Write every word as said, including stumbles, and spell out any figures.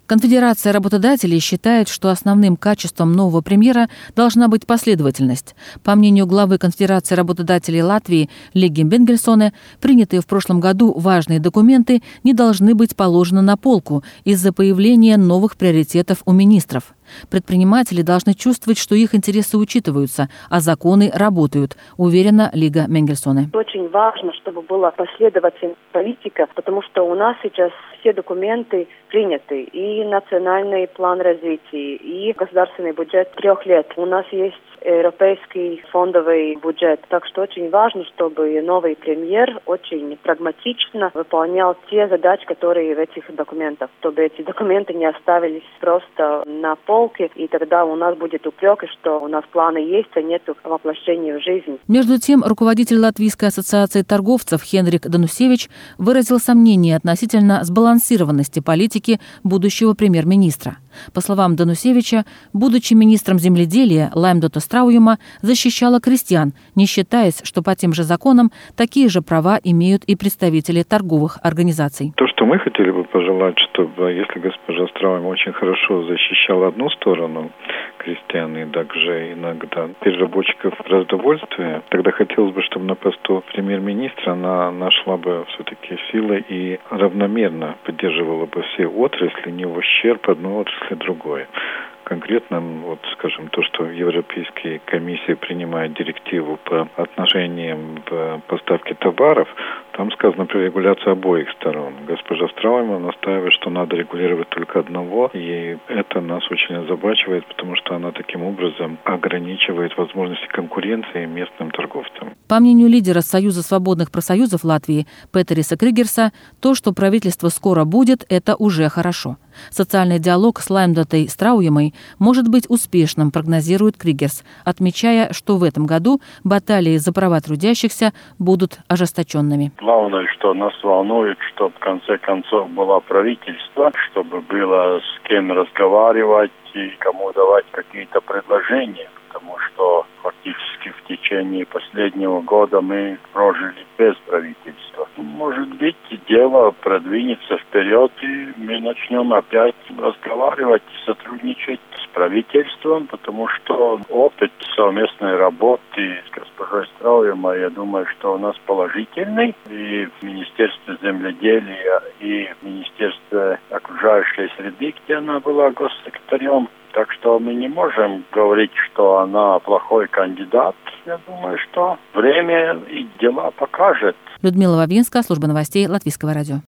Конфедерация работодателей считает, что основным качеством нового премьера должна быть последовательность. По мнению главы Конфедерации работодателей Латвии Лиги Бенгельсоне, принятые в прошлом году важные документы не должны быть положены на полку из-за появления новых приоритетов у министров. Предприниматели должны чувствовать, что их интересы учитываются, а законы работают, уверена Лига Бенгельсоне. Очень важно, чтобы была последовательная политика, потому что у нас сейчас все документы приняты, и национальный план развития, и государственный бюджет трех лет. У нас есть европейский фондовый бюджет. Так что очень важно, чтобы новый премьер очень прагматично выполнял те задачи, которые в этих документах, чтобы эти документы не оставились просто на полке, и тогда у нас будет упрек, что у нас планы есть, а нет воплощения в жизнь. Между тем, руководитель Латвийской ассоциации торговцев Хенрик Данусевич выразил сомнения относительно сбалансированности политики будущего премьер-министра. По словам Данусевича, будучи министром земледелия, Лаймдота Страуюма защищала крестьян, не считаясь, что по тем же законам такие же права имеют и представители торговых организаций. То, что мы хотели бы пожелать, чтобы, если госпожа Страуюма очень хорошо защищала одну сторону крестьян и также иногда переработчиков продовольствия, тогда хотелось бы, чтобы на посту премьер-министра она нашла бы все-таки силы и равномерно поддерживала бы все отрасли, не в ущерб одной отрасли другой. Конкретно, вот, скажем, то, что Европейская комиссия принимает директиву по отношениям в поставке товаров, там сказано про регуляцию обоих сторон. Госпожа Страуюма настаивает, что надо регулировать только одного, и это нас очень озабачивает, потому что она таким образом ограничивает возможности конкуренции местным торговцам. По мнению лидера Союза свободных профсоюзов Латвии Петериса Кригерса, то, что правительство скоро будет, это уже хорошо. Социальный диалог с Лаймдотой Страуюмой может быть успешным, прогнозирует Кригерс, отмечая, что в этом году баталии за права трудящихся будут ожесточенными. Главное, что нас волнует, чтобы в конце концов было правительство, чтобы было с кем разговаривать и кому давать какие-то предложения, потому что фактически в течение последнего года мы прожили без правительства. Может быть, дело продвинется вперед, и мы начнем опять разговаривать и сотрудничать с правительством, потому что опыт совместной работы с госпожой Страуюмой, я думаю, что у нас положительный. И в Министерстве земледелия, и в Министерстве окружающей среды, где она была госсекретарем. Так что мы не можем говорить, что она плохой кандидат. Я думаю, что время и дела покажет. Людмила Вавинска, служба новостей Латвийского радио.